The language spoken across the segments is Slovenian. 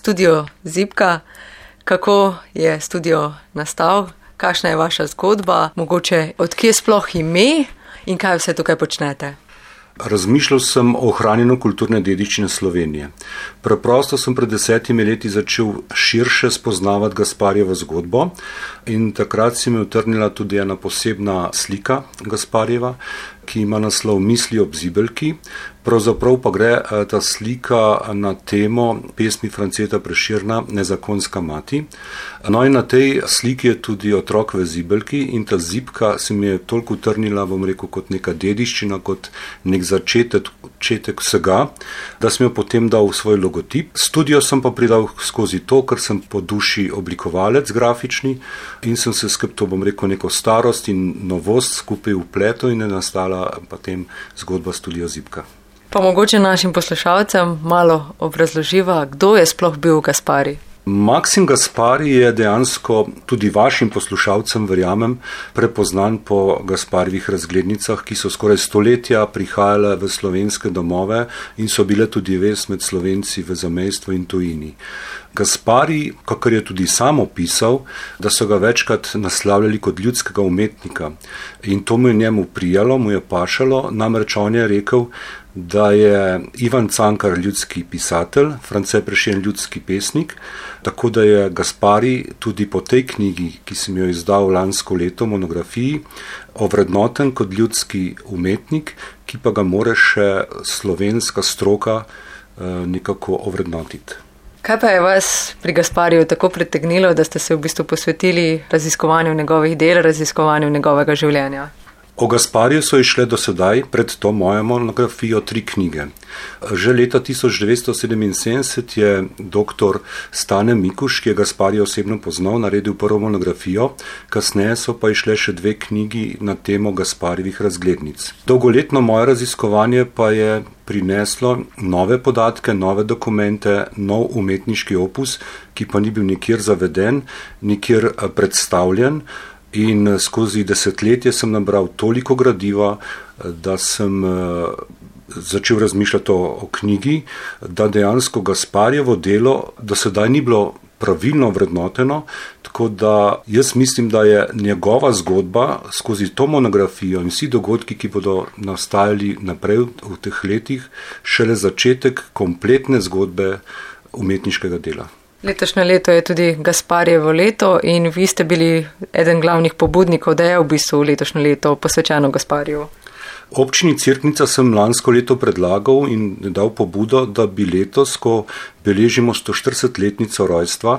studio Zibka. Kako je studio nastal? Kakšna je vaša zgodba? Mogoče odkje sploh ime in kaj vse tukaj počnete? Razmišljal sem o ohranjanju kulturne dediščine Slovenije. Preprosto sem pred 10 leti začel širše spoznavati Gasparjevo zgodbo in takrat se mi je utrnila tudi ena posebna slika Gasparjeva, ki ima naslov Misli ob zibelki. Pravzaprav pa gre ta slika na temo pesmi Franceta Prešerna Nezakonska mati. No in na tej sliki je tudi otrok v zibelki in ta zibka se mi je toliko utrnila, bom rekel, kot neka dediščina, kot nek začetek vsega, da sem jo potem dal v svoj logotip. Studio sem pa pridal skozi to, ker sem po duši oblikovalec grafični in sem se skupaj, bom rekel, neko starost in novost skupaj vpletel in je nastala potem zgodba Studio Zibka. Pa mogoče našim poslušalcem malo obrazloživa, kdo je sploh bil Gasparij? Maksim Gasparij je dejansko tudi vašim poslušalcem, verjamem, prepoznan po Gasparjevih razglednicah, ki so skoraj stoletja prihajale v slovenske domove in so bile tudi vez med Slovenci v zamejstvu in tujini. Gasparij, kakor je tudi sam opisal, da so ga večkrat naslavljali kot ljudskega umetnika in to mu je njemu prijalo, mu je pašalo, namreč on je rekel, da je Ivan Cankar ljudski pisatelj, France Prešeren ljudski pesnik, tako da je Gasparij tudi po tej knjigi, ki sem jo izdal lansko leto, monografiji, ovrednoten kot ljudski umetnik, ki pa ga more še slovenska stroka nekako ovrednotiti. Kaj pa je vas pri Gaspariju tako pritegnilo, da ste se v bistvu posvetili raziskovanju njegovih del, raziskovanju njegovega življenja? O Gaspariju so izšle do sedaj, pred to mojo monografijo, 3 knjige. Že leta 1977 je dr. Stane Mikuš, ki je Gasparija osebno poznal, naredil prvo monografijo, kasneje so pa izšle še 2 knjigi na temo Gasparjevih razglednic. Dolgoletno moje raziskovanje pa je prineslo nove podatke, nove dokumente, nov umetniški opus, ki pa ni bil nikjer zaveden, nikjer predstavljen. In skozi desetletje sem nabral toliko gradiva, da sem začel razmišljati o knjigi, da dejansko Gasparjevo delo do sedaj ni bilo pravilno vrednoteno, tako da jaz mislim, da je njegova zgodba skozi to monografijo in vsi dogodki, ki bodo nastajali naprej v teh letih, šele začetek kompletne zgodbe umetniškega dela. Letošnje leto je tudi Gasparjevo leto in vi ste bili eden glavnih pobudnikov, da je v bistvu letošnje leto posvečeno Gasparju. Občini Cerknica sem lansko leto predlagal in dal pobudo, da bi letos, ko beležimo 140-letnico rojstva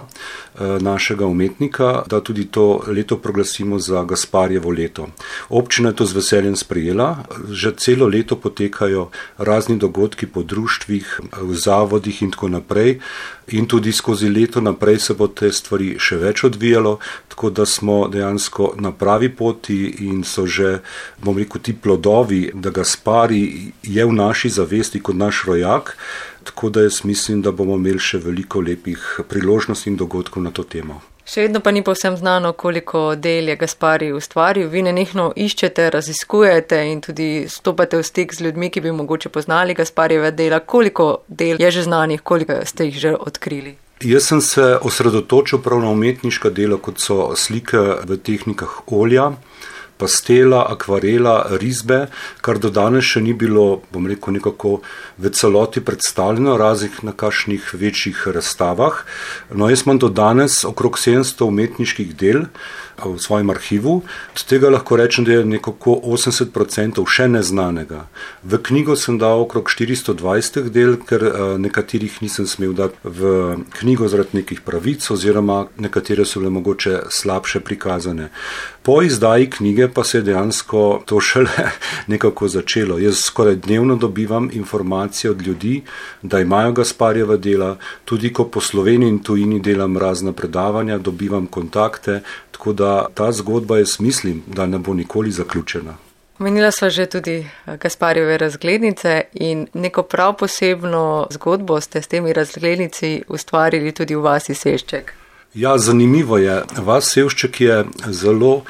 našega umetnika, da tudi to leto proglasimo za Gasparjevo leto. Občina je to z veseljem sprejela, že celo leto potekajo razni dogodki po društvih, v zavodih in tako naprej in tudi skozi leto naprej se bo te stvari še več odvijalo, tako da smo dejansko na pravi poti in so že, bom rekel, ti plodovi, da Gasparij je v naši zavesti kot naš rojak, tako da jaz mislim, da bomo imeli še veliko lepih priložnosti in dogodkov na to temo. Še vedno pa ni povsem znano, koliko del je Gasparij ustvaril. Vi nenehno iščete, raziskujete in tudi stopate v stik z ljudmi, ki bi mogoče poznali Gasparjeve dela. Koliko del je že znanih, koliko ste jih že odkrili? Jaz sem se osredotočil prav na umetniška dela, kot so slike v tehnikah olja, pastela, akvarela, risbe, kar do danes še ni bilo, bom rekel, nekako v celoti predstavljeno, razen na kakšnih večjih razstavah. No, jaz imam do danes okrog 700 umetniških del v svojem arhivu, od tega lahko rečem, da je nekako 80% še neznanega. V knjigo sem dal okrog 420 del, ker nekaterih nisem smel dati v knjigo zaradi nekih pravic, oziroma nekatere so bile mogoče slabše prikazane. Po izdaji knjige pa se je dejansko to šele nekako začelo. Jaz skoraj dnevno dobivam informacije od ljudi, da imajo Gasparjeva dela, tudi ko po Sloveniji in tujini delam razna predavanja, dobivam kontakte, tako da ta zgodba, jaz mislim, da ne bo nikoli zaključena. Omenila sva že tudi Gasparjeve razglednice in neko prav posebno zgodbo ste s temi razglednici ustvarili tudi v vasi Sešček. Ja, zanimivo je. Vas Sevšček je zelo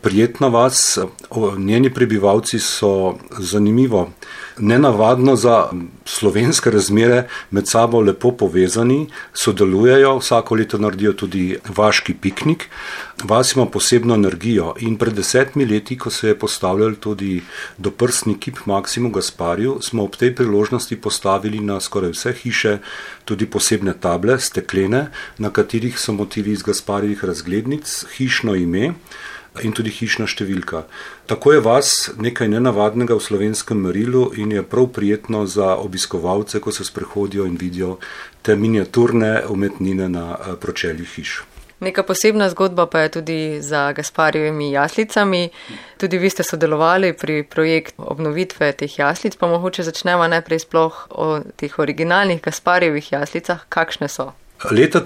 prijetna vas, njeni prebivalci so zanimivo, nenavadno za slovenske razmere med sabo lepo povezani, sodelujejo, vsako leto naredijo tudi vaški piknik. Vas ima posebno energijo in pred 10 leti, ko se je postavljal tudi doprsni kip Maksimu Gaspariju, smo ob tej priložnosti postavili na skoraj vse hiše tudi posebne table, steklene, na katerih so motivi iz Gasparijevih razglednic, hišno ime in tudi hišna številka. Tako je vas nekaj nenavadnega v slovenskem merilu in je prav prijetno za obiskovalce, ko se sprehodijo in vidijo te miniaturne umetnine na pročeljih hiš. Neka posebna zgodba pa je tudi za Gasparijevimi jaslicami. Tudi vi ste sodelovali pri projektu obnovitve teh jaslic, pa mogoče začnemo najprej sploh o teh originalnih Gasparijevih jaslicah. Kakšne so? Leta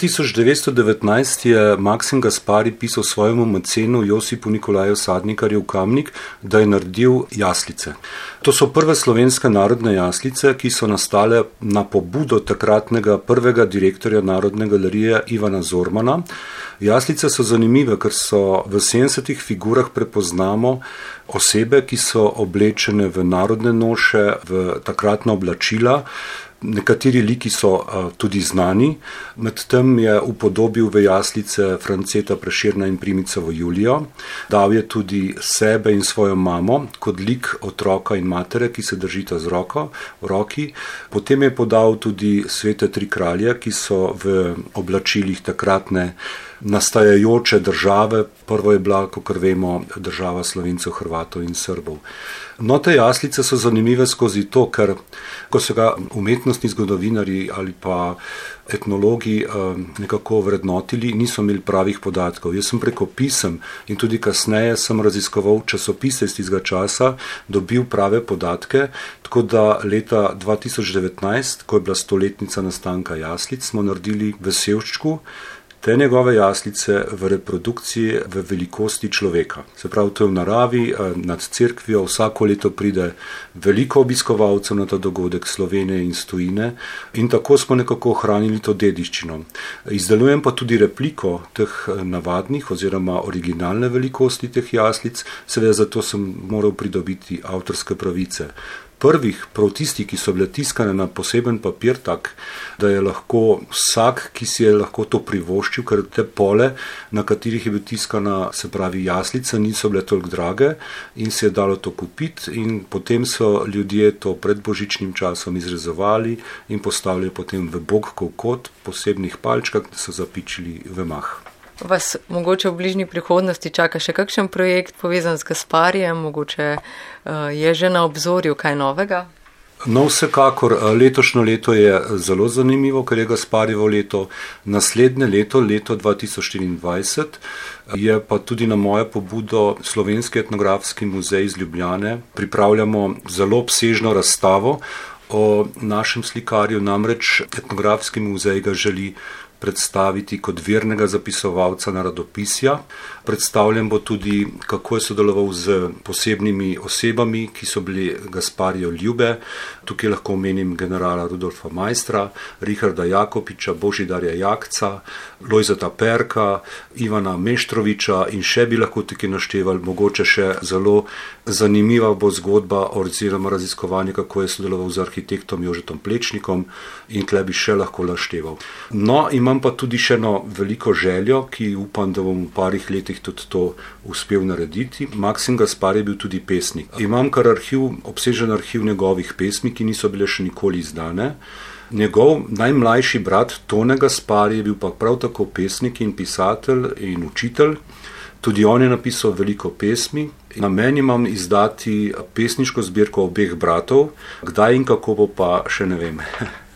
1919 je Maksim Gasparij pisal svojemu mecenu Josipu Nikolaju Sadnikarju v Kamnik, da je naredil jaslice. To so prve slovenske narodne jaslice, ki so nastale na pobudo takratnega prvega direktorja Narodne galerije Ivana Zormana. Jaslice so zanimive, ker so v 70 figurah prepoznamo osebe, ki so oblečene v narodne noše, v takratna oblačila. Nekateri liki so tudi znani, medtem je upodobil v jaslice Franceta Prešerna in Primicovo Julijo. Dal je tudi sebe in svojo mamo kot lik otroka in matere, ki se držita z roko v roki. Potem je podal tudi svete tri kralje, ki so v oblačilih takratne nastajajoče države. Prvo je bila, kakor vemo, država Slovencev, Hrvatov in Srbov. No, te jaslice so zanimive skozi to, ker ko so ga umetnostni zgodovinarji ali pa etnologi nekako vrednotili, niso imeli pravih podatkov. Jaz sem preko pisem in tudi kasneje sem raziskoval časopise iz tistega časa, dobil prave podatke, tako da leta 2019, ko je bila 100-letnica nastanka jaslic, smo naredili v Sevščku te njegove jaslice v reprodukciji v velikosti človeka. Se pravi, to je v naravi, nad cerkvijo, vsako leto pride veliko obiskovalcev na ta dogodek, Slovenije in tujine, in tako smo nekako ohranili to dediščino. Izdelujem pa tudi repliko teh navadnih oziroma originalne velikosti teh jaslic, seveda zato sem moral pridobiti avtorske pravice. Prvih, prav tisti, ki so bile tiskane na poseben papir, tak, da je lahko vsak, ki si je lahko to privoščil, ker te pole, na katerih je bil tiskana, se pravi jaslica, niso bile toliko drage in se je dalo to kupiti in potem so ljudje to pred božičnim časom izrezovali in postavili potem v bogkov kot posebnih palčkah, da so zapičili v mah. Vas mogoče v bližnji prihodnosti čaka še kakšen projekt povezan z Gasparijem, mogoče je že na obzorju kaj novega? No, vsekakor, letošnjo leto je zelo zanimivo, ker je Gasparijevo leto. Naslednje leto, leto 2024, je pa tudi na mojo pobudo Slovenski etnografski muzej iz Ljubljane. Pripravljamo zelo obsežno razstavo o našem slikarju, namreč etnografski muzej ga želi predstaviti kot vernega zapisovalca narodopisja. Predstavljen bo tudi, kako je sodeloval z posebnimi osebami, ki so bili Gasparijev ljube. Tukaj lahko omenim generala Rudolfa Maistra, Richarda Jakopiča, Božidarja Jakca, Lojzeta Perka, Ivana Meštroviča in še bi lahko tukaj naštevali. Mogoče še zelo zanimiva bo zgodba oziroma raziskovanje, kako je sodeloval z arhitektom Jožetom Plečnikom in tle bi še lahko našteval. No, imam pa tudi še eno veliko željo, ki upam, da bom v parih letih tudi to uspel narediti. Maksim Gasparij je bil tudi pesnik. Imam kar obsežen arhiv njegovih pesmi, ki niso bile še nikoli izdane. Njegov najmlajši brat Tone Gasparij je bil pa prav tako pesnik in pisatelj in učitelj. Tudi on je napisal veliko pesmi. Namen imam izdati pesniško zbirko obeh bratov, kdaj in kako bo pa še ne vem.